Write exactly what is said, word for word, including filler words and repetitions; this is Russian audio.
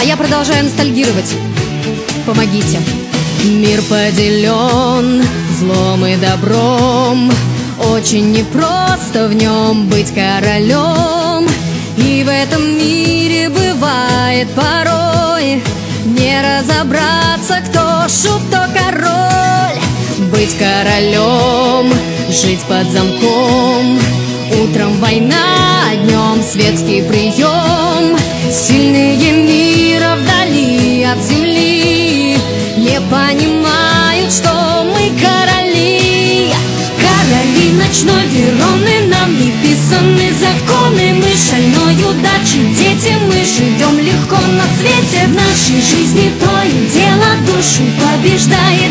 а я продолжаю ностальгировать. Помогите. Мир поделен злом и добром, очень непросто в нем быть королем. И в этом мире бывает порой не разобраться, кто шут, кто король. Быть королем, жить под замком, утром война, днем светский прием. Сильные мира вдали от земли не понимают, что мы короли. Короли ночной Вероны, нам не писаны законы. Мы шальной удачи, дети, мы живем легко на свете. В нашей жизни то и дело душу побеждает.